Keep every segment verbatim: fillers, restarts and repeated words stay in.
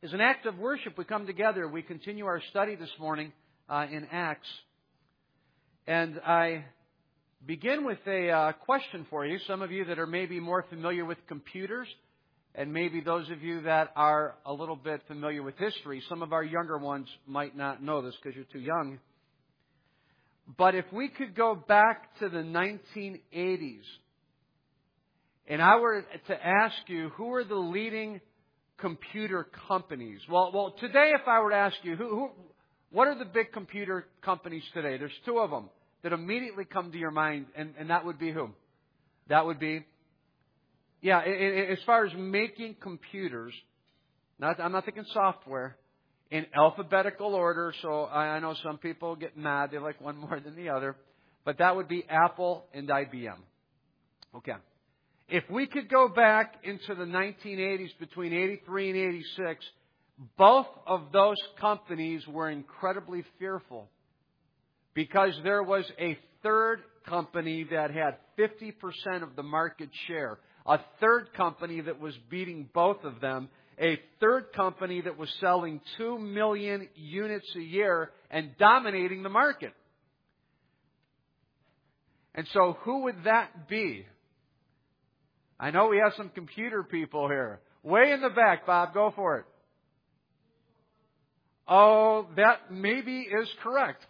As an act of worship, we come together. We continue our study this morning uh, in Acts. And I begin with a uh, question for you. Some of you that are maybe more familiar with computers, and maybe those of you that are a little bit familiar with history. Some of our younger ones might not know this because you're too young. But if we could go back to the nineteen eighties, and I were to ask you, who are the leading computer companies? Well, well, today, if I were to ask you, who, who, what are the big computer companies today? There's two of them that immediately come to your mind, and, and that would be who? That would be, yeah, it, it, as far as making computers, not, I'm not thinking software, in alphabetical order, so I, I know some people get mad, they like one more than the other, but that would be Apple and I B M. Okay. If we could go back into the nineteen eighties, between eighty-three and eighty-six, both of those companies were incredibly fearful because there was a third company that had fifty percent of the market share, a third company that was beating both of them, a third company that was selling two million units a year and dominating the market. And so who would that be? I know we have some computer people here. Way in the back, Bob, go for it. Oh, that maybe is correct.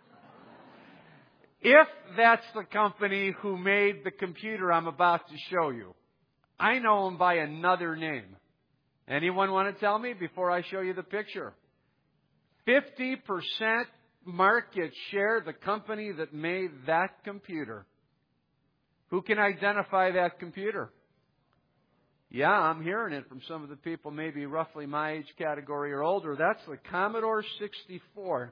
If that's the company who made the computer I'm about to show you, I know them by another name. Anyone want to tell me before I show you the picture? fifty percent market share, the company that made that computer. Who can identify that computer? Yeah, I'm hearing it from some of the people maybe roughly my age category or older. That's the Commodore sixty-four.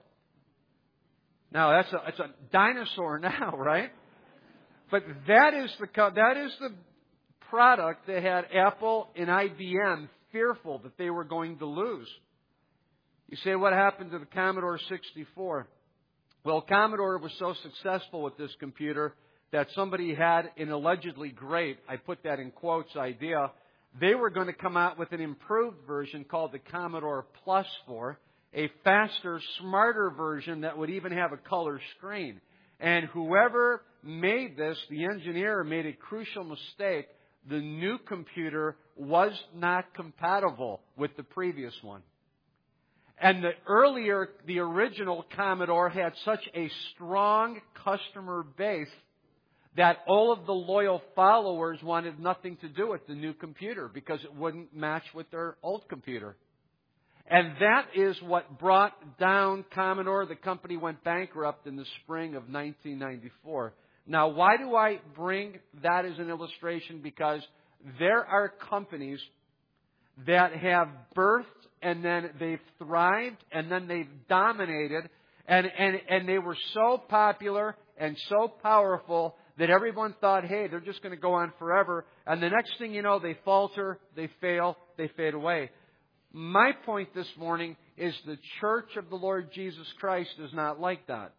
Now, that's a, it's a dinosaur now, right? But that is the that is the product that had Apple and I B M fearful that they were going to lose. You say, what happened to the Commodore sixty-four? Well, Commodore was so successful with this computer that somebody had an allegedly great, I put that in quotes, idea. They were going to come out with an improved version called the Commodore Plus four, a faster, smarter version that would even have a color screen. And whoever made this, the engineer, made a crucial mistake. The new computer was not compatible with the previous one. And the earlier, the original Commodore had such a strong customer base that all of the loyal followers wanted nothing to do with the new computer because it wouldn't match with their old computer. And that is what brought down Commodore. The company went bankrupt in the spring of nineteen ninety-four. Now, why do I bring that as an illustration? Because there are companies that have birthed and then they've thrived and then they've dominated and, and, and they were so popular and so powerful that everyone thought, hey, they're just going to go on forever. And the next thing you know, they falter, they fail, they fade away. My point this morning is the church of the Lord Jesus Christ is not like that.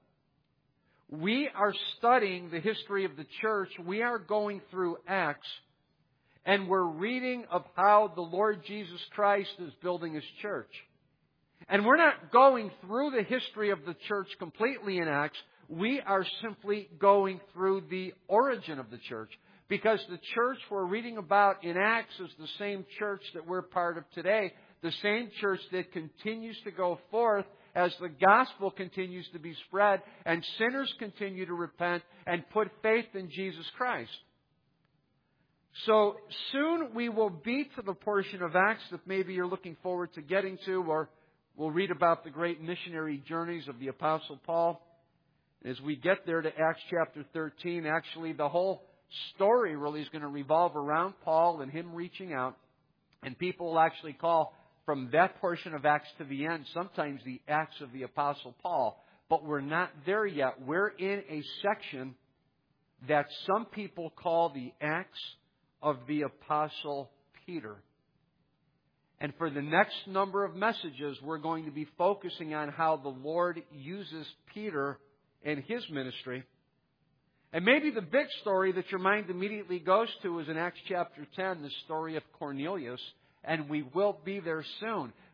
We are studying the history of the church. We are going through Acts, and we're reading of how the Lord Jesus Christ is building His church. And we're not going through the history of the church completely in Acts. We are simply going through the origin of the church. Because the church we're reading about in Acts is the same church that we're part of today. The same church that continues to go forth as the gospel continues to be spread and sinners continue to repent and put faith in Jesus Christ. So soon we will be to the portion of Acts that maybe you're looking forward to getting to, or we'll read about the great missionary journeys of the Apostle Paul. As we get there to Acts chapter thirteen, actually the whole story really is going to revolve around Paul and him reaching out. And people will actually call from that portion of Acts to the end, sometimes the Acts of the Apostle Paul. But we're not there yet. We're in a section that some people call the Acts of the Apostle Peter. And for the next number of messages, we're going to be focusing on how the Lord uses Peter in His ministry. And maybe the big story that your mind immediately goes to is in Acts chapter ten, the story of Cornelius. And we will be there soon.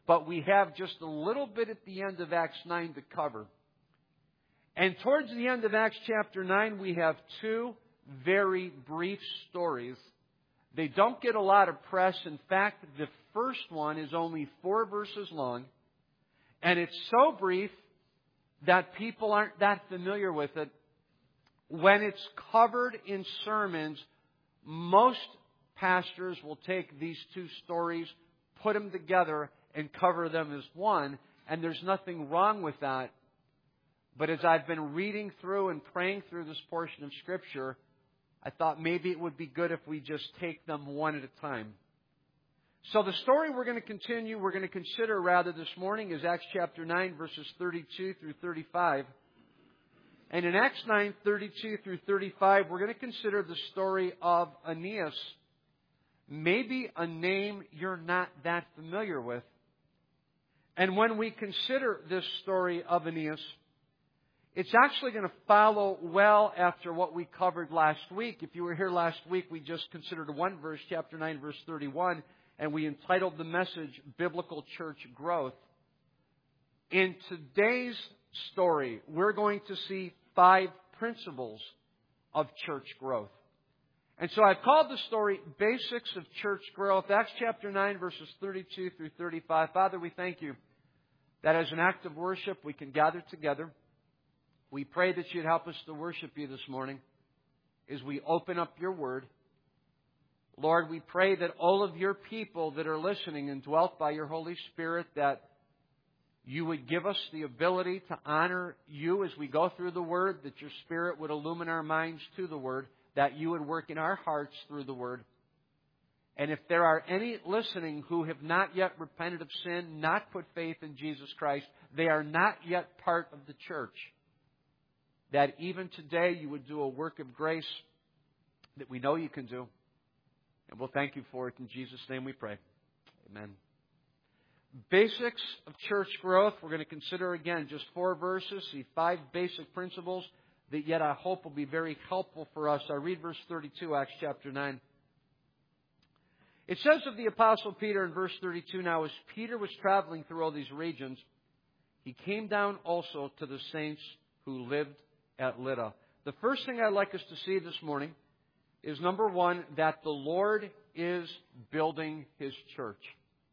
but we have just a little bit at the end of Acts nine to cover. And towards the end of Acts chapter nine, we have two very brief stories. They don't get a lot of press. In fact, the first one is only four verses long. And it's so brief that people aren't that familiar with it. When it's covered in sermons, most pastors will take these two stories, put them together, and cover them as one. And there's nothing wrong with that. But as I've been reading through and praying through this portion of Scripture, I thought maybe it would be good if we just take them one at a time. So the story we're going to continue, we're going to consider rather this morning is Acts chapter nine, verses thirty-two through thirty-five. And in Acts nine, thirty-two through thirty-five, we're going to consider the story of Aeneas. Maybe a name you're not that familiar with. And when we consider this story of Aeneas, it's actually going to follow well after what we covered last week. If you were here last week, we just considered one verse, chapter nine, verse thirty-one, and we entitled the message, Biblical Church Growth. In today's story, we're going to see five principles of church growth. And so I've called the story Basics of Church Growth. Acts chapter nine, verses thirty-two through thirty-five. Father, we thank you that as an act of worship, we can gather together. We pray that you'd help us to worship you this morning as we open up your word. Lord, we pray that all of your people that are listening and dwelt by your Holy Spirit, that you would give us the ability to honor you as we go through the word, that your Spirit would illumine our minds to the word, that you would work in our hearts through the word. And if there are any listening who have not yet repented of sin, not put faith in Jesus Christ, they are not yet part of the church. That even today you would do a work of grace that we know you can do. And we'll thank you for it. In Jesus' name we pray. Amen. Basics of church growth. We're going to consider again just four verses, see five basic principles that yet I hope will be very helpful for us. I read verse thirty-two, Acts chapter nine. It says of the Apostle Peter in verse thirty-two, now as Peter was traveling through all these regions, he came down also to the saints who lived at Lydda. The first thing I'd like us to see this morning is, number one, that the Lord is building His church.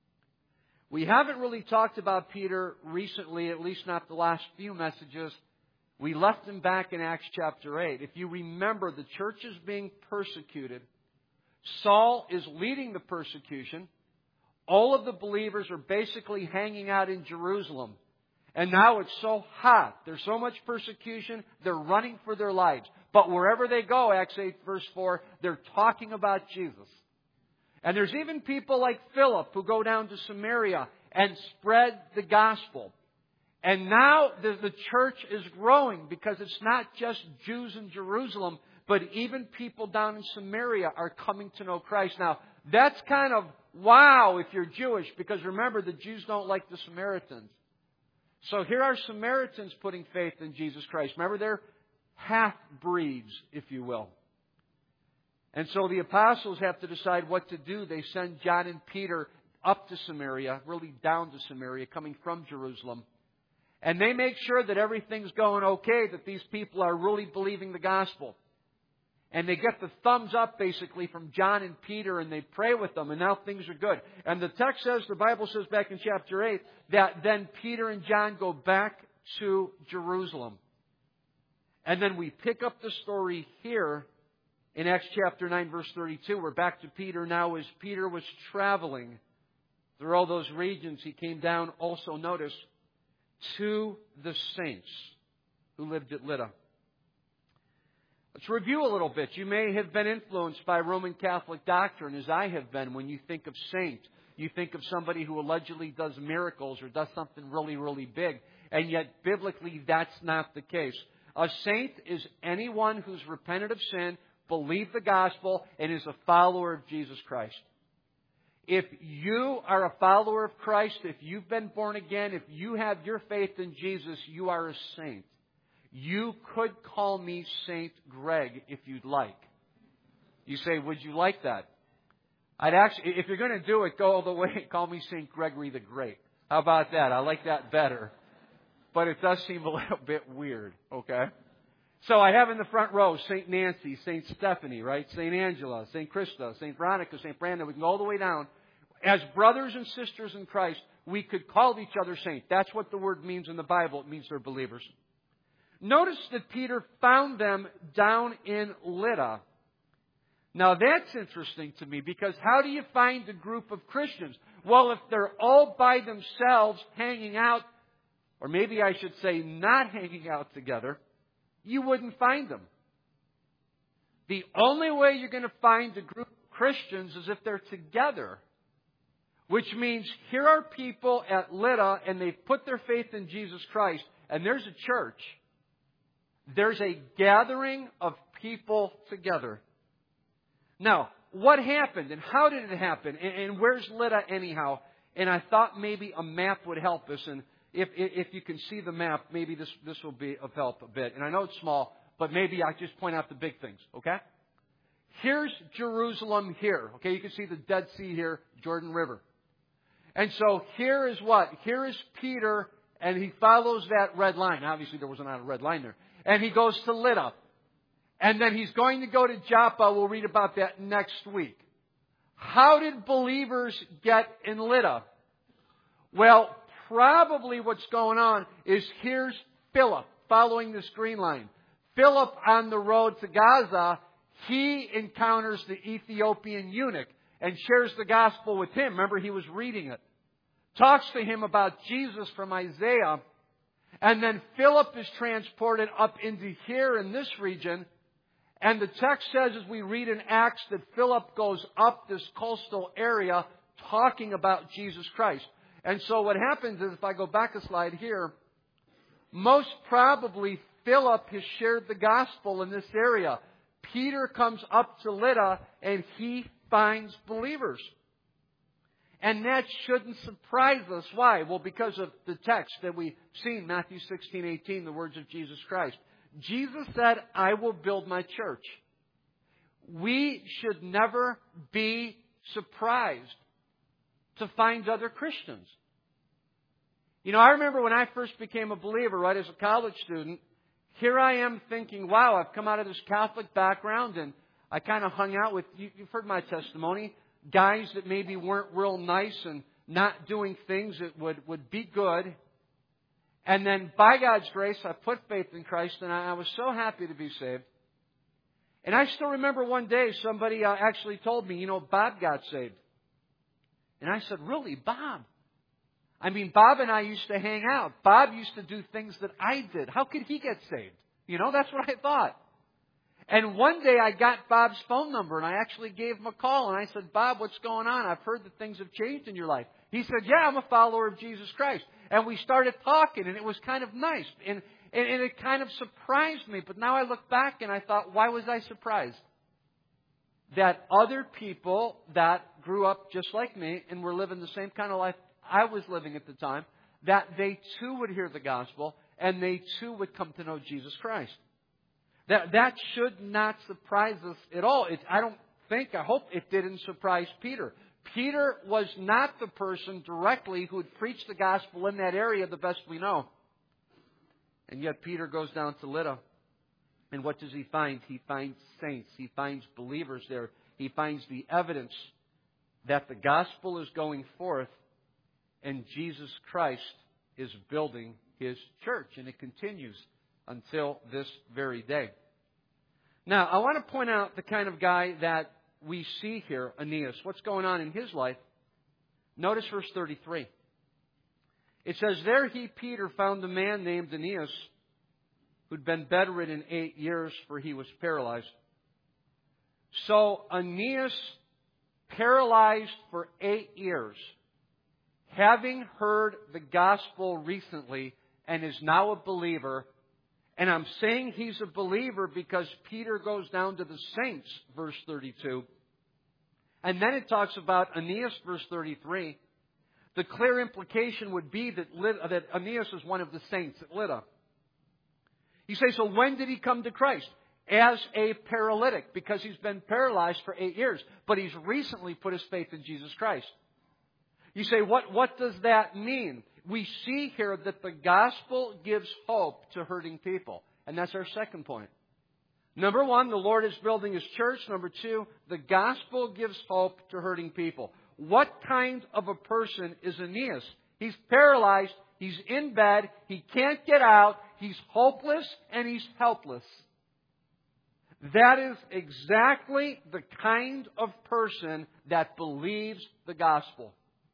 We haven't really talked about Peter recently, at least not the last few messages. We left him back in Acts chapter eight. If you remember, the church is being persecuted. Saul is leading the persecution. All of the believers are basically hanging out in Jerusalem. And now it's so hot. There's so much persecution. They're running for their lives. But wherever they go, Acts eight verse four, they're talking about Jesus. And there's even people like Philip who go down to Samaria and spread the gospel. And now the, the church is growing because it's not just Jews in Jerusalem, but even people down in Samaria are coming to know Christ. Now, that's kind of wow if you're Jewish, because remember, the Jews don't like the Samaritans. So here are Samaritans putting faith in Jesus Christ. Remember, they're half-breeds, if you will. And so the apostles have to decide what to do. They send John and Peter up to Samaria, really down to Samaria, coming from Jerusalem. And they make sure that everything's going okay, that these people are really believing the gospel. And they get the thumbs up, basically, from John and Peter, and they pray with them, and now things are good. And the text says, the Bible says back in chapter eight, that then Peter and John go back to Jerusalem. And then we pick up the story here in Acts chapter nine, verse thirty-two. We're back to Peter now. As Peter was traveling through all those regions, he came down also, notice, to the saints who lived at Lydda. Let's review a little bit. You may have been influenced by Roman Catholic doctrine, as I have been. When you think of saint, you think of somebody who allegedly does miracles or does something really, really big. And yet, biblically, that's not the case. A saint is anyone who's repented of sin, believed the gospel, and is a follower of Jesus Christ. If you are a follower of Christ, if you've been born again, if you have your faith in Jesus, you are a saint. You could call me Saint Greg if you'd like. You say, would you like that? I'd actually, if you're going to do it, go all the way and call me Saint Gregory the Great. How about that? I like that better. But it does seem a little bit weird, okay? So I have in the front row Saint Nancy, Saint Stephanie, right? Saint Angela, Saint Krista, Saint Veronica, Saint Brandon. We can go all the way down. As brothers and sisters in Christ, we could call each other saint. That's what the word means in the Bible. It means they're believers. Notice that Peter found them down in Lydda. Now that's interesting to me, because how do you find a group of Christians? Well, if they're all by themselves hanging out, or maybe I should say not hanging out together, you wouldn't find them. The only way you're going to find a group of Christians is if they're together. Which means here are people at Lydda, and they've put their faith in Jesus Christ, and there's a church. There's a gathering of people together. Now, what happened, and how did it happen, and, and where's Lydda anyhow? And I thought maybe a map would help us, and if if you can see the map, maybe this, this will be of help a bit. And I know it's small, but maybe I just point out the big things, okay? Here's Jerusalem here, okay? You can see the Dead Sea here, Jordan River. And so here is what? Here is Peter, and he follows that red line. Obviously, there was not a red line there. And he goes to Lydda. And then he's going to go to Joppa. We'll read about that next week. How did believers get in Lydda? Well, probably what's going on is here's Philip following this green line. Philip on the road to Gaza, he encounters the Ethiopian eunuch and shares the gospel with him. Remember, he was reading it. Talks to him about Jesus from Isaiah. And then Philip is transported up into here in this region. And the text says, as we read in Acts, that Philip goes up this coastal area talking about Jesus Christ. And so what happens is, if I go back a slide here, most probably Philip has shared the gospel in this area. Peter comes up to Lydda and he finds believers. And that shouldn't surprise us. Why? Well, because of the text that we've seen, Matthew sixteen eighteen, the words of Jesus Christ. Jesus said, I will build my church. We should never be surprised to find other Christians. You know, I remember when I first became a believer, right, as a college student, here I am thinking, wow, I've come out of this Catholic background, and I kind of hung out with, you, you've heard my testimony, guys that maybe weren't real nice and not doing things that would, would be good. And then by God's grace, I put faith in Christ, and I, I was so happy to be saved. And I still remember one day somebody uh, actually told me, you know, Bob got saved. And I said, really, Bob? I mean, Bob and I used to hang out. Bob used to do things that I did. How could he get saved? You know, that's what I thought. And one day I got Bob's phone number, and I actually gave him a call, and I said, Bob, what's going on? I've heard that things have changed in your life. He said, yeah, I'm a follower of Jesus Christ. And we started talking, and it was kind of nice. And, and, and it kind of surprised me. But now I look back, and I thought, why was I surprised? That other people that grew up just like me and were living the same kind of life I was living at the time, that they too would hear the gospel, and they too would come to know Jesus Christ. That that should not surprise us at all. It, I don't think, I hope it didn't surprise Peter. Peter was not the person directly who had preached the gospel in that area, the best we know. And yet Peter goes down to Lydda. And what does he find? He finds saints. He finds believers there. He finds the evidence that the gospel is going forth and Jesus Christ is building His church. And it continues until this very day. Now, I want to point out the kind of guy that we see here, Aeneas. What's going on in his life? Notice verse thirty-three. It says, there he, Peter, found a man named Aeneas who'd been bedridden eight years, for he was paralyzed. So Aeneas, paralyzed for eight years, having heard the gospel recently and is now a believer. And I'm saying he's a believer because Peter goes down to the saints, verse thirty-two. And then it talks about Aeneas, verse thirty-three. The clear implication would be that, that Aeneas is one of the saints at Lydda. You say, so when did he come to Christ? As a paralytic, because he's been paralyzed for eight years. But he's recently put his faith in Jesus Christ. You say, what, what does that mean? We see here that the gospel gives hope to hurting people. And that's our second point. Number one, the Lord is building His church. Number two, the gospel gives hope to hurting people. What kind of a person is Aeneas? He's paralyzed. He's in bed. He can't get out. He's hopeless and he's helpless. That is exactly the kind of person that believes the gospel.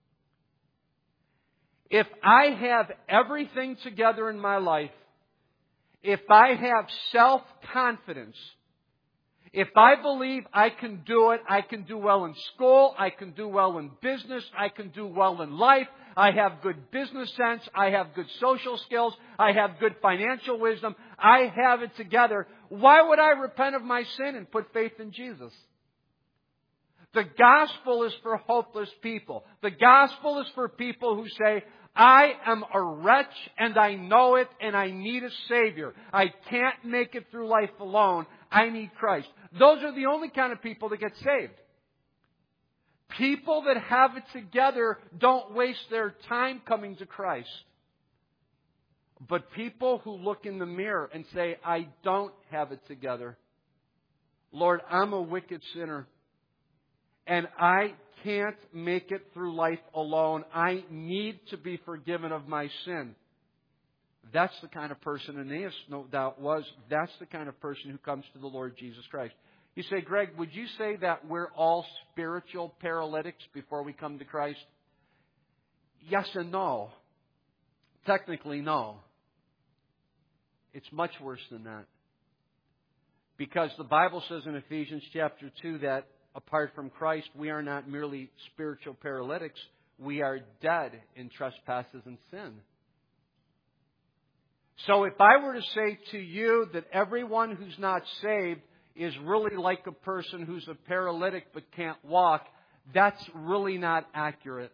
If I have everything together in my life, if I have self-confidence, if I believe I can do it, I can do well in school, I can do well in business, I can do well in life, I have good business sense, I have good social skills, I have good financial wisdom, I have it together, why would I repent of my sin and put faith in Jesus? The gospel is for hopeless people. The gospel is for people who say, I am a wretch and I know it and I need a Savior. I can't make it through life alone. I need Christ. Those are the only kind of people that get saved. People that have it together don't waste their time coming to Christ. But people who look in the mirror and say, I don't have it together. Lord, I'm a wicked sinner. And I can't make it through life alone. I need to be forgiven of my sin. That's the kind of person Aeneas, no doubt, was. That's the kind of person who comes to the Lord Jesus Christ. You say, Greg, would you say that we're all spiritual paralytics before we come to Christ? Yes and no. Technically, no. It's much worse than that. Because the Bible says in Ephesians chapter two that apart from Christ, we are not merely spiritual paralytics. We are dead in trespasses and sin. So if I were to say to you that everyone who's not saved is really like a person who's a paralytic but can't walk, that's really not accurate.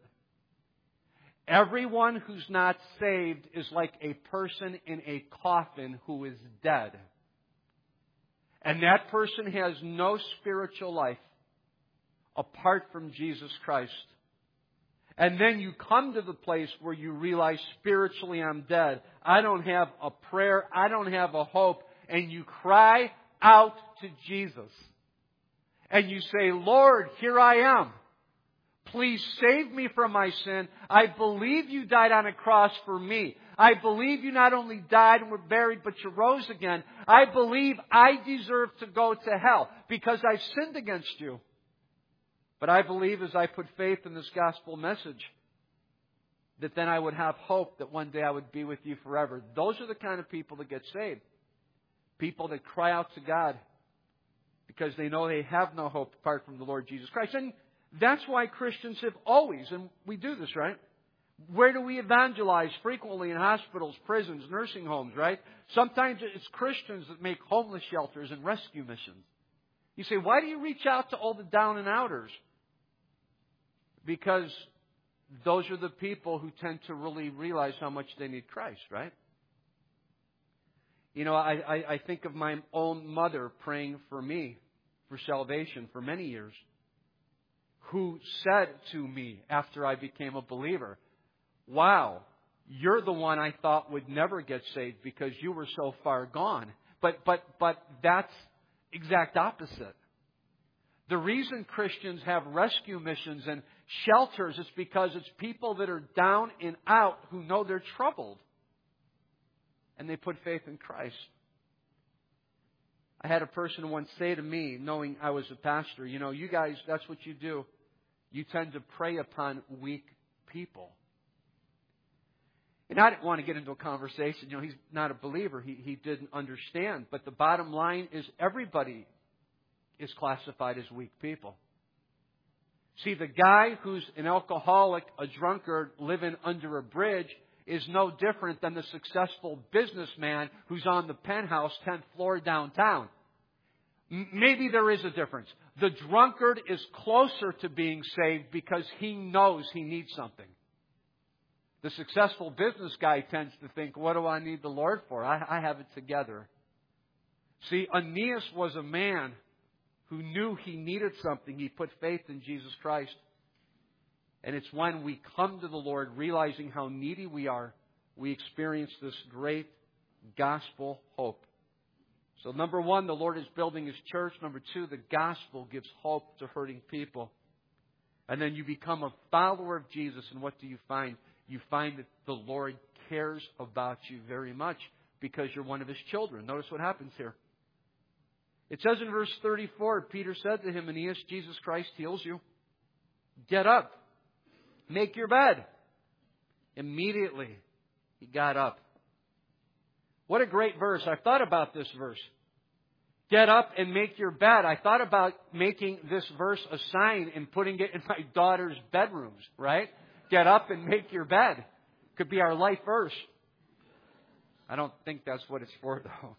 Everyone who's not saved is like a person in a coffin who is dead. And that person has no spiritual life apart from Jesus Christ. And then you come to the place where you realize spiritually I'm dead. I don't have a prayer. I don't have a hope. And you cry out to Jesus. And you say, Lord, here I am. Please save me from my sin. I believe you died on a cross for me. I believe you not only died and were buried, but you rose again. I believe I deserve to go to hell because I've sinned against you. But I believe as I put faith in this gospel message, that then I would have hope that one day I would be with you forever. Those are the kind of people that get saved. People that cry out to God because they know they have no hope apart from the Lord Jesus Christ. And that's why Christians have always, and we do this, right? Where do we evangelize? Frequently in hospitals, prisons, nursing homes, right? Sometimes it's Christians that make homeless shelters and rescue missions. You say, why do you reach out to all the down and outers? Because those are the people who tend to really realize how much they need Christ, right? You know, I, I, I think of my own mother praying for me for salvation for many years, who said to me after I became a believer, wow, you're the one I thought would never get saved because you were so far gone. But but but that's exact opposite. The reason Christians have rescue missions and shelters is because it's people that are down and out who know they're troubled. And they put faith in Christ. I had a person once say to me, knowing I was a pastor, you know, you guys, that's what you do. You tend to prey upon weak people. And I didn't want to get into a conversation. You know, he's not a believer. He, he didn't understand. But the bottom line is everybody is classified as weak people. See, the guy who's an alcoholic, a drunkard, living under a bridge is no different than the successful businessman who's on the penthouse, tenth floor downtown. M- maybe there is a difference. The drunkard is closer to being saved because he knows he needs something. The successful business guy tends to think, what do I need the Lord for? I, I have it together. See, Aeneas was a man who knew he needed something. He put faith in Jesus Christ. And it's when we come to the Lord realizing how needy we are, we experience this great gospel hope. So number one, the Lord is building His church. Number two, the gospel gives hope to hurting people. And then you become a follower of Jesus, and what do you find? You find that the Lord cares about you very much because you're one of His children. Notice what happens here. It says in verse thirty-four, Peter said to him, Aeneas, Jesus Christ heals you. Get up. Make your bed. Immediately, he got up. What a great verse. I thought about this verse. Get up and make your bed. I thought about making this verse a sign and putting it in my daughter's bedrooms, right? Get up and make your bed. Could be our life verse. I don't think that's what it's for, though.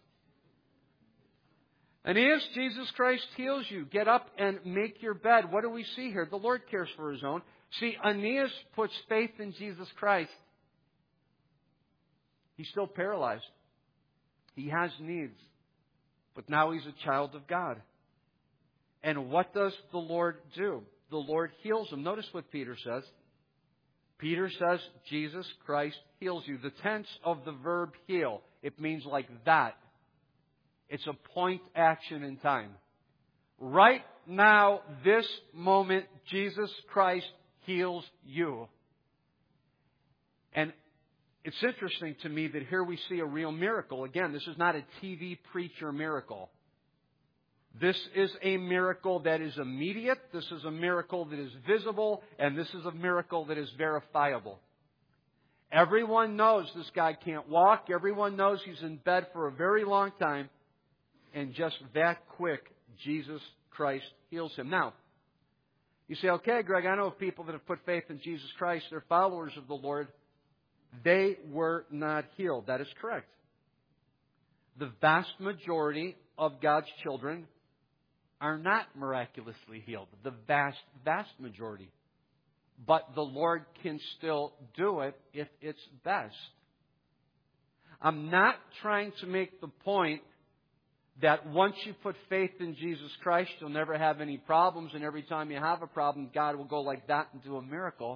Aeneas, Jesus Christ heals you. Get up and make your bed. What do we see here? The Lord cares for His own. See, Aeneas puts faith in Jesus Christ. He's still paralyzed. He has needs. But now he's a child of God. And what does the Lord do? The Lord heals him. Notice what Peter says. Peter says, Jesus Christ heals you. The tense of the verb heal, it means like that. It's a point action in time. Right now, this moment, Jesus Christ heals you. And it's interesting to me that here we see a real miracle. Again, this is not a T V preacher miracle. This is a miracle that is immediate. This is a miracle that is visible. And this is a miracle that is verifiable. Everyone knows this guy can't walk. Everyone knows he's in bed for a very long time. And just that quick, Jesus Christ heals him. Now, you say, okay, Greg, I know of people that have put faith in Jesus Christ. They're followers of the Lord. They were not healed. That is correct. The vast majority of God's children are not miraculously healed. The vast, vast majority. But the Lord can still do it if it's best. I'm not trying to make the point that once you put faith in Jesus Christ, you'll never have any problems, and every time you have a problem, God will go like that and do a miracle.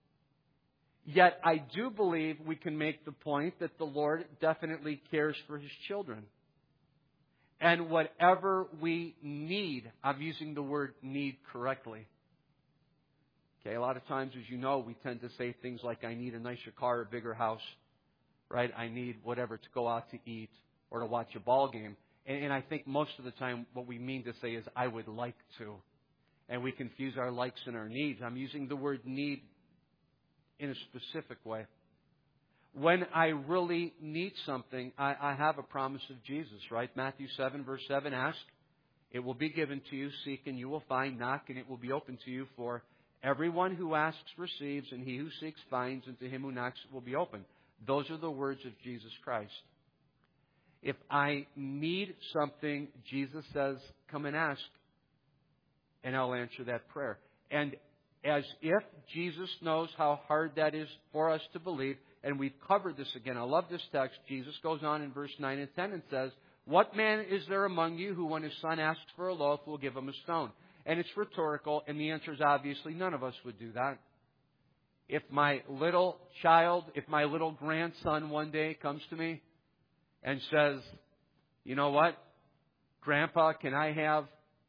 Yet I do believe we can make the point that the Lord definitely cares for His children. And whatever we need, I'm using the word need correctly. Okay, a lot of times, as you know, we tend to say things like, I need a nicer car, a bigger house, right? I need whatever to go out to eat or to watch a ball game. And, and I think most of the time what we mean to say is, I would like to. And we confuse our likes and our needs. I'm using the word need in a specific way. When I really need something, I, I have a promise of Jesus, right? Matthew seven, verse seven, ask, it will be given to you. Seek, and you will find. Knock, and it will be open to you. For everyone who asks receives, and he who seeks finds, and to him who knocks it will be open. Those are the words of Jesus Christ. If I need something, Jesus says, come and ask, and I'll answer that prayer. And as if Jesus knows how hard that is for us to believe, and we've covered this again. I love this text. Jesus goes on in verse nine and ten and says, what man is there among you who, when his son asks for a loaf, will give him a stone? And it's rhetorical, and the answer is obviously none of us would do that. If my little child, if my little grandson one day comes to me and says, you know what, Grandpa, can I have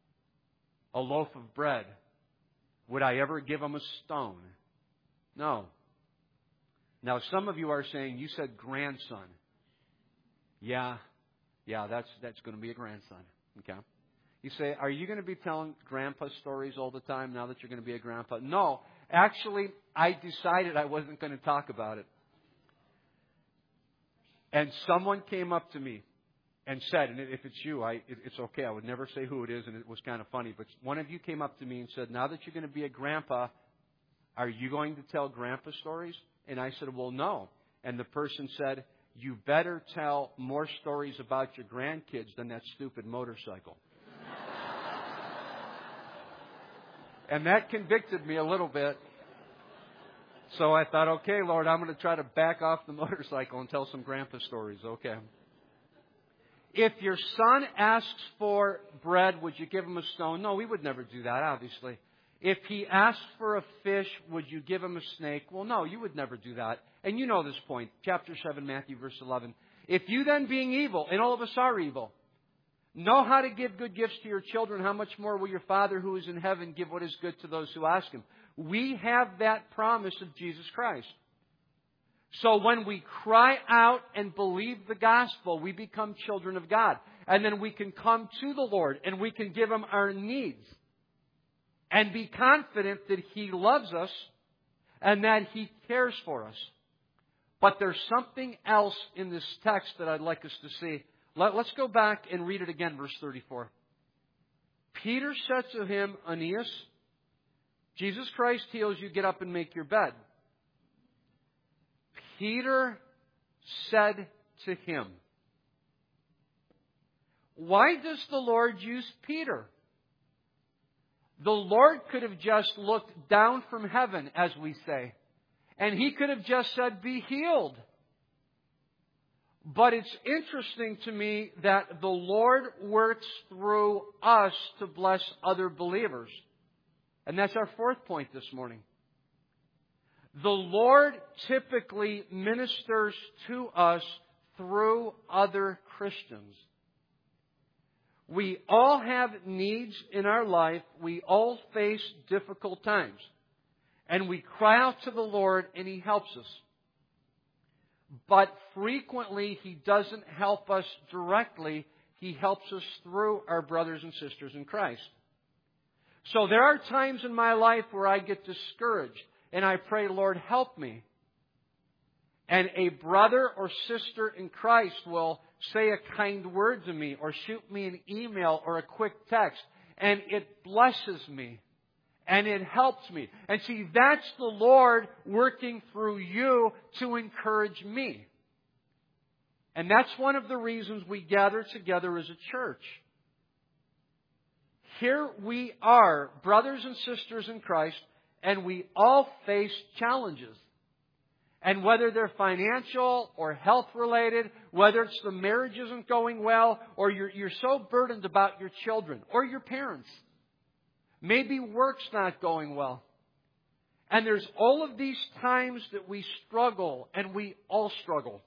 a loaf of bread? Would I ever give him a stone? No. Now, some of you are saying, you said grandson. Yeah, yeah, that's that's going to be a grandson. Okay. You say, are you going to be telling grandpa stories all the time now that you're going to be a grandpa? No. Actually, I decided I wasn't going to talk about it. And someone came up to me and said, and if it's you, I, it, it's okay. I would never say who it is, and it was kind of funny. But one of you came up to me and said, now that you're going to be a grandpa, are you going to tell grandpa stories? And I said, well, no. And the person said, you better tell more stories about your grandkids than that stupid motorcycle. And that convicted me a little bit. So I thought, okay, Lord, I'm going to try to back off the motorcycle and tell some grandpa stories. Okay. If your son asks for bread, would you give him a stone? No, we would never do that, obviously. If he asked for a fish, would you give him a snake? Well, no, you would never do that. And you know this point. Chapter seven, Matthew, verse eleven. If you then, being evil, and all of us are evil, know how to give good gifts to your children, how much more will your Father who is in heaven give what is good to those who ask Him? We have that promise of Jesus Christ. So when we cry out and believe the gospel, we become children of God. And then we can come to the Lord and we can give Him our needs. And be confident that He loves us and that He cares for us. But there's something else in this text that I'd like us to see. Let, let's go back and read it again, verse thirty-four. Peter said to him, Aeneas, Jesus Christ heals you, get up and make your bed. Peter said to him. Why does the Lord use Peter? The Lord could have just looked down from heaven, as we say, and He could have just said, be healed. But it's interesting to me that the Lord works through us to bless other believers. And that's our fourth point this morning. The Lord typically ministers to us through other Christians. We all have needs in our life. We all face difficult times. And we cry out to the Lord and He helps us. But frequently He doesn't help us directly. He helps us through our brothers and sisters in Christ. So there are times in my life where I get discouraged. And I pray, Lord, help me. And a brother or sister in Christ will say a kind word to me or shoot me an email or a quick text. And it blesses me. And it helps me. And see, that's the Lord working through you to encourage me. And that's one of the reasons we gather together as a church. Here we are, brothers and sisters in Christ, and we all face challenges. And whether they're financial or health related, whether it's the marriage isn't going well, or you're, you're so burdened about your children or your parents. Maybe work's not going well. And there's all of these times that we struggle, and we all struggle.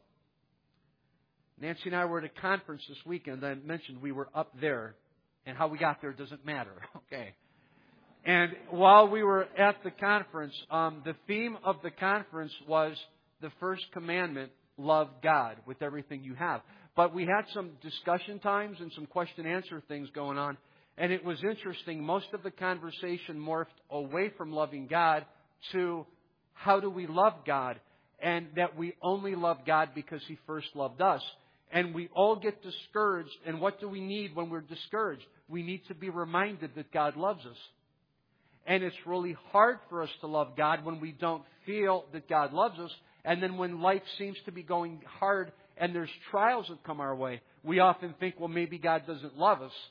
Nancy and I were at a conference this weekend. I mentioned we were up there, and how we got there doesn't matter. Okay. And while we were at the conference, um, the theme of the conference was the first commandment, love God with everything you have. But we had some discussion times and some question and answer things going on. And it was interesting. Most of the conversation morphed away from loving God to how do we love God? And that we only love God because He first loved us. And we all get discouraged. And what do we need when we're discouraged? We need to be reminded that God loves us. And it's really hard for us to love God when we don't feel that God loves us. And then when life seems to be going hard and there's trials that come our way, we often think, well, maybe God doesn't love us.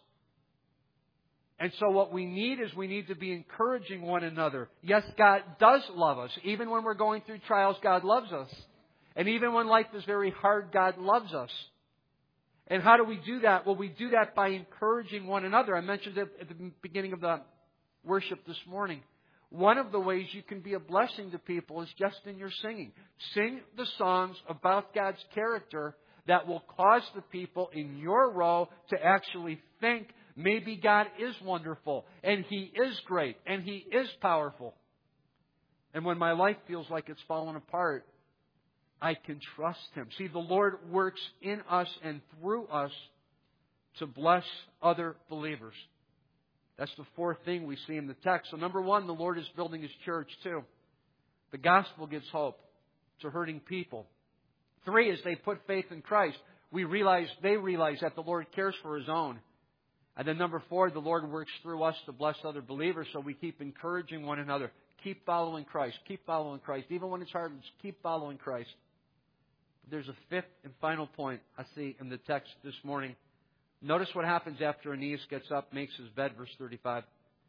And so what we need is we need to be encouraging one another. Yes, God does love us. Even when we're going through trials, God loves us. And even when life is very hard, God loves us. And how do we do that? Well, we do that by encouraging one another. I mentioned it at the beginning of the worship this morning. One of the ways you can be a blessing to people is just in your singing. Sing the songs about God's character that will cause the people in your row to actually think, maybe God is wonderful, and He is great, and He is powerful. And when my life feels like it's fallen apart, I can trust Him. See, the Lord works in us and through us to bless other believers. That's the fourth thing we see in the text. So number one, the Lord is building His church too. The gospel gives hope to hurting people. Three, as they put faith in Christ, we realize, they realize that the Lord cares for His own. And then number four, the Lord works through us to bless other believers, so we keep encouraging one another. Keep following Christ. Keep following Christ. Even when it's hard, just keep following Christ. But there's a fifth and final point I see in the text this morning. Notice what happens after Aeneas gets up, makes his bed, verse thirty-five.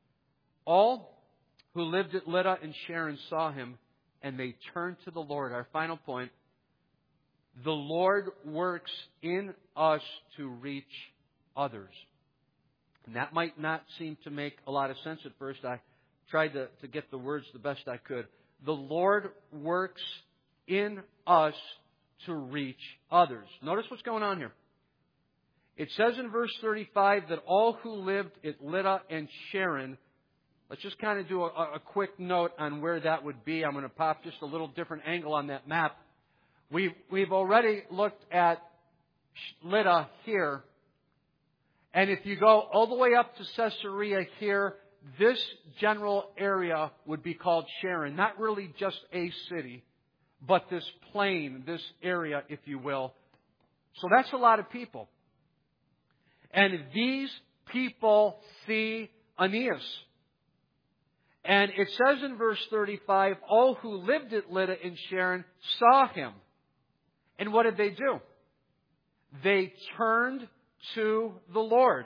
All who lived at Lydda and Sharon saw him, and they turned to the Lord. Our final point, the Lord works in us to reach others. And that might not seem to make a lot of sense at first. I tried to, to get the words the best I could. The Lord works in us to reach others. Notice what's going on here. It says in verse thirty-five that all who lived at Lydda and Sharon, let's just kind of do a, a quick note on where that would be. I'm going to pop just a little different angle on that map. We've, we've already looked at Lydda here. And if you go all the way up to Caesarea here, this general area would be called Sharon. Not really just a city, but this plain, this area, if you will. So that's a lot of people. And these people see Aeneas. And it says in verse thirty-five, all who lived at Lydda and Sharon saw him. And what did they do? They turned to the Lord.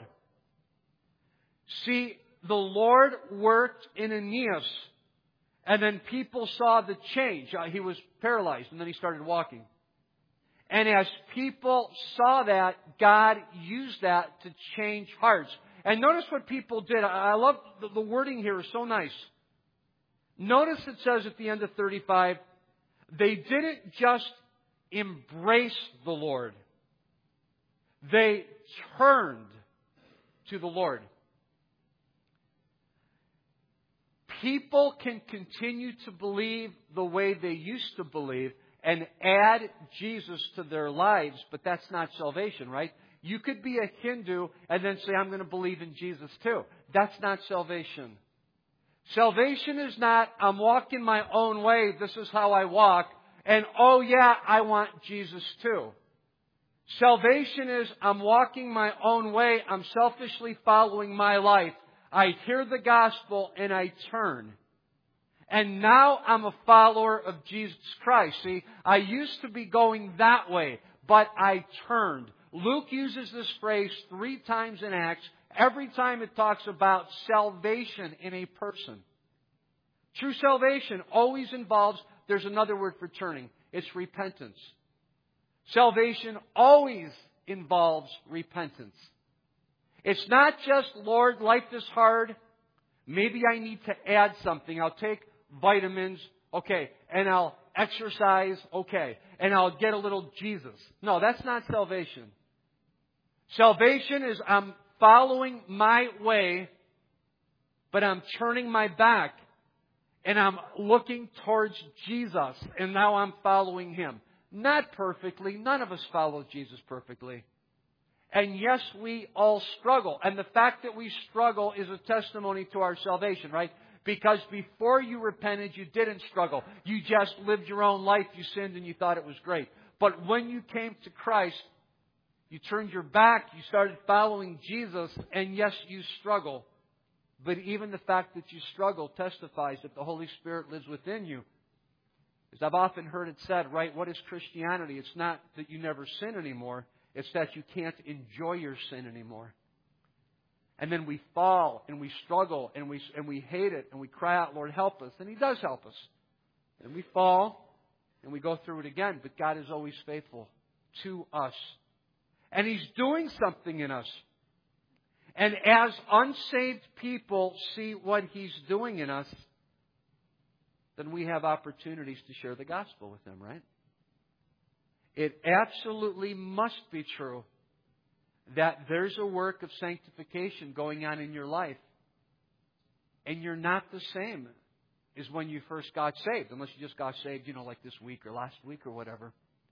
See, the Lord worked in Aeneas, and then people saw the change. Uh, he was paralyzed, and then he started walking. And as people saw that, God used that to change hearts. And notice what people did. I love the, the wording here is so nice. Notice it says at the end of thirty-five, they didn't just embrace the Lord. They turned to the Lord. People can continue to believe the way they used to believe and add Jesus to their lives, but that's not salvation, right? You could be a Hindu and then say, I'm going to believe in Jesus too. That's not salvation. Salvation is not, I'm walking my own way, this is how I walk, and oh yeah, I want Jesus too. Salvation is, I'm walking my own way, I'm selfishly following my life. I hear the gospel and I turn. And now I'm a follower of Jesus Christ. See, I used to be going that way, but I turned. Luke uses this phrase three times in Acts. Every time it talks about salvation in a person. True salvation always involves, there's another word for turning. It's repentance. Salvation always involves repentance. It's not just, Lord, life is hard. Maybe I need to add something. I'll take vitamins. Okay. And I'll exercise. Okay. And I'll get a little Jesus. No, that's not salvation. Salvation is I'm following my way, but I'm turning my back and I'm looking towards Jesus. And now I'm following Him. Not perfectly. None of us follow Jesus perfectly. And yes, we all struggle. And the fact that we struggle is a testimony to our salvation, right? Because before you repented, you didn't struggle. You just lived your own life. You sinned and you thought it was great. But when you came to Christ, you turned your back. You started following Jesus. And yes, you struggle. But even the fact that you struggle testifies that the Holy Spirit lives within you. As I've often heard it said, right, what is Christianity? It's not that you never sin anymore. It's that you can't enjoy your sin anymore. And then we fall and we struggle and we and we hate it and we cry out, Lord, help us. And He does help us. And we fall and we go through it again. But God is always faithful to us. And He's doing something in us. And as unsaved people see what He's doing in us, then we have opportunities to share the gospel with them, right? It absolutely must be true that there's a work of sanctification going on in your life. And you're not the same as when you first got saved, unless you just got saved, you know, like this week or last week or whatever.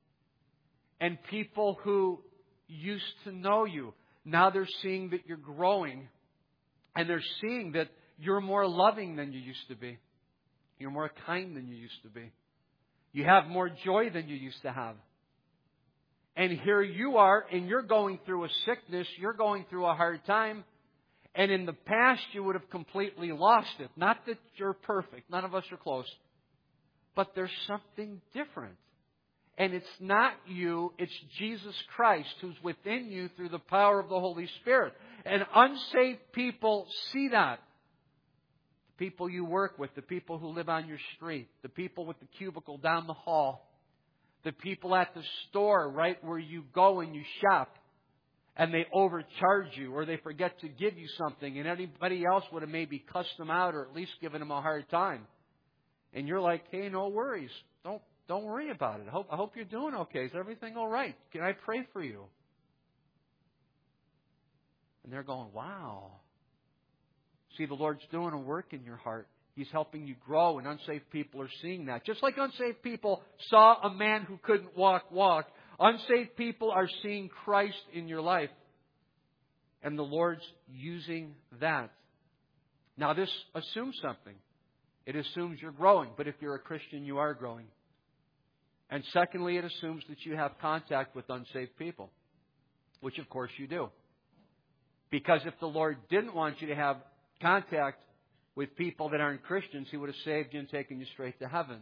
And people who used to know you, now they're seeing that you're growing. And they're seeing that you're more loving than you used to be. You're more kind than you used to be. You have more joy than you used to have. And here you are, and you're going through a sickness, you're going through a hard time, and in the past you would have completely lost it. Not that you're perfect, none of us are close, but there's something different. And it's not you, it's Jesus Christ who's within you through the power of the Holy Spirit. And unsaved people see that. The people you work with, the people who live on your street, the people with the cubicle down the hall, the people at the store, right where you go and you shop. and they overcharge you, or they forget to give you something, and anybody else would have maybe cussed them out or at least given them a hard time. And you're like, hey, no worries. Don't don't worry about it. I hope, I hope you're doing okay. Is everything all right? Can I pray for you? And they're going, wow. See, the Lord's doing a work in your heart. He's helping you grow, and unsaved people are seeing that. Just like unsaved people saw a man who couldn't walk, walk, unsaved people are seeing Christ in your life. And the Lord's using that. Now, this assumes something. It assumes you're growing. But if you're a Christian, you are growing. And secondly, it assumes that you have contact with unsaved people, which of course you do. Because if the Lord didn't want you to have contact with people that aren't Christians, He would have saved you and taken you straight to heaven.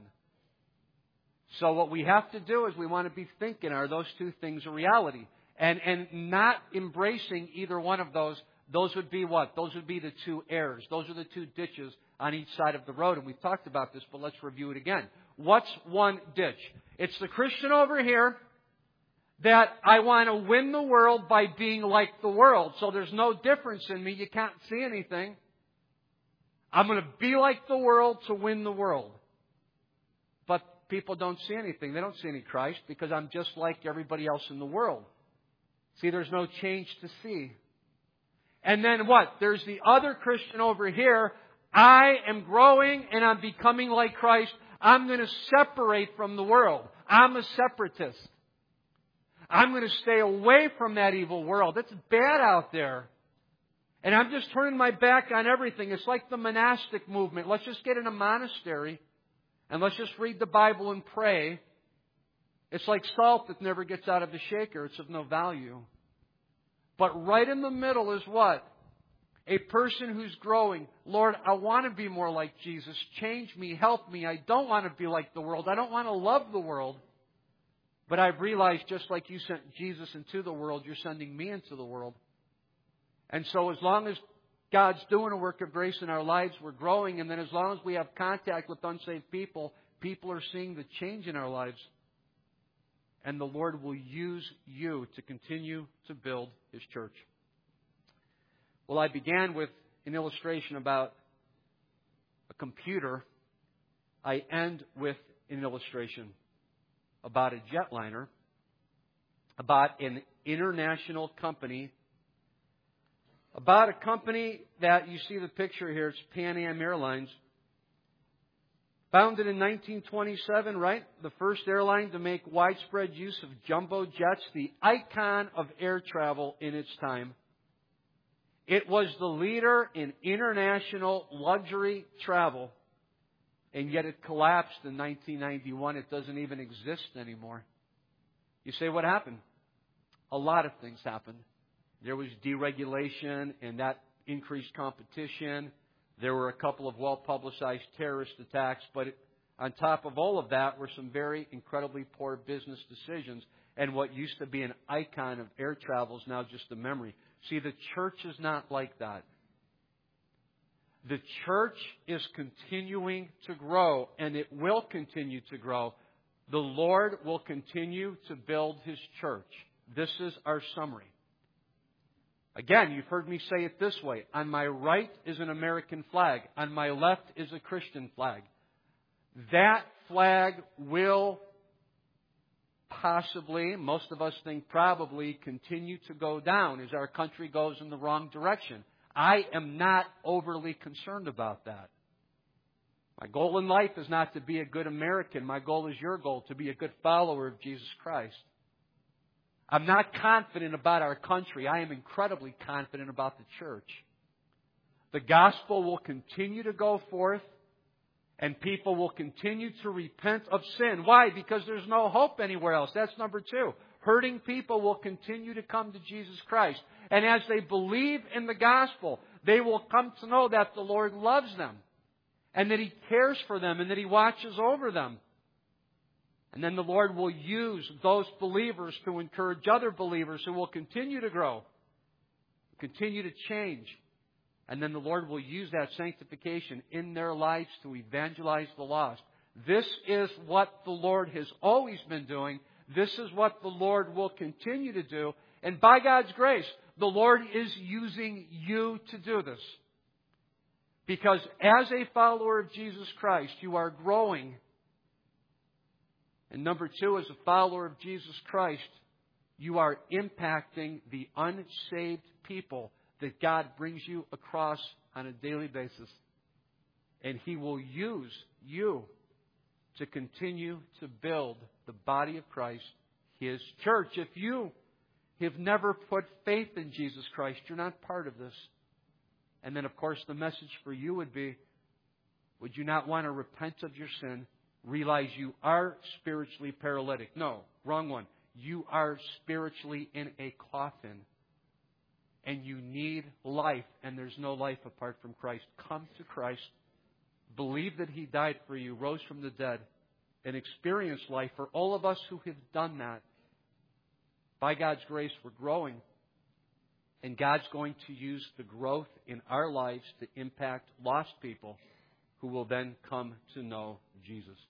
So what we have to do is we want to be thinking, are those two things a reality? And and not embracing either one of those, those would be what? Those would be the two errors. Those are the two ditches on each side of the road. And we've talked about this, but let's review it again. What's one ditch? It's the Christian over here that I want to win the world by being like the world. So there's no difference in me. You can't see anything. I'm going to be like the world to win the world. But people don't see anything. They don't see any Christ because I'm just like everybody else in the world. See, there's no change to see. And then what? There's the other Christian over here. I am growing and I'm becoming like Christ. I'm going to separate from the world. I'm a separatist. I'm going to stay away from that evil world. It's bad out there. And I'm just turning my back on everything. It's like the monastic movement. Let's just get in a monastery and let's just read the Bible and pray. It's like salt that never gets out of the shaker. It's of no value. But right in the middle is what? A person who's growing. Lord, I want to be more like Jesus. Change me. Help me. I don't want to be like the world. I don't want to love the world. But I've realized just like you sent Jesus into the world, you're sending me into the world. And so as long as God's doing a work of grace in our lives, we're growing. And then as long as we have contact with unsaved people, people are seeing the change in our lives. And the Lord will use you to continue to build His church. Well, I began with an illustration about a computer. I end with an illustration about a jetliner, about an international company, about a company that you see the picture here. It's Pan Am Airlines. Founded in nineteen twenty-seven, right? The first airline to make widespread use of jumbo jets, the icon of air travel in its time. It was the leader in international luxury travel, and yet it collapsed in nineteen ninety-one. It doesn't even exist anymore. You say, what happened? A lot of things happened. There was deregulation, and that increased competition. There were a couple of well-publicized terrorist attacks, but it, on top of all of that were some very incredibly poor business decisions. And what used to be an icon of air travel is now just a memory. See, the church is not like that. The church is continuing to grow, and it will continue to grow. The Lord will continue to build His church. This is our summary. Again, you've heard me say it this way. On my right is an American flag. On my left is a Christian flag. That flag will possibly, most of us think probably, continue to go down as our country goes in the wrong direction. I am not overly concerned about that. My goal in life is not to be a good American. My goal is your goal, to be a good follower of Jesus Christ. I'm not confident about our country. I am incredibly confident about the church. The gospel will continue to go forth, and people will continue to repent of sin. Why? Because there's no hope anywhere else. That's number two. Hurting people will continue to come to Jesus Christ. And as they believe in the gospel, they will come to know that the Lord loves them, and that He cares for them, and that He watches over them. And then the Lord will use those believers to encourage other believers who will continue to grow, continue to change. And then the Lord will use that sanctification in their lives to evangelize the lost. This is what the Lord has always been doing. This is what the Lord will continue to do. And by God's grace, the Lord is using you to do this. Because as a follower of Jesus Christ, you are growing. And number two, as a follower of Jesus Christ, you are impacting the unsaved people that God brings you across on a daily basis. And He will use you to continue to build the body of Christ, His church. If you have never put faith in Jesus Christ, you're not part of this. And then, of course, the message for you would be, would you not want to repent of your sin, realize you are spiritually paralytic? No, wrong one. You are spiritually in a coffin. And you need life, and there's no life apart from Christ. Come to Christ. Believe that He died for you, rose from the dead, and experience life. For all of us who have done that, by God's grace, we're growing. And God's going to use the growth in our lives to impact lost people who will then come to know Jesus.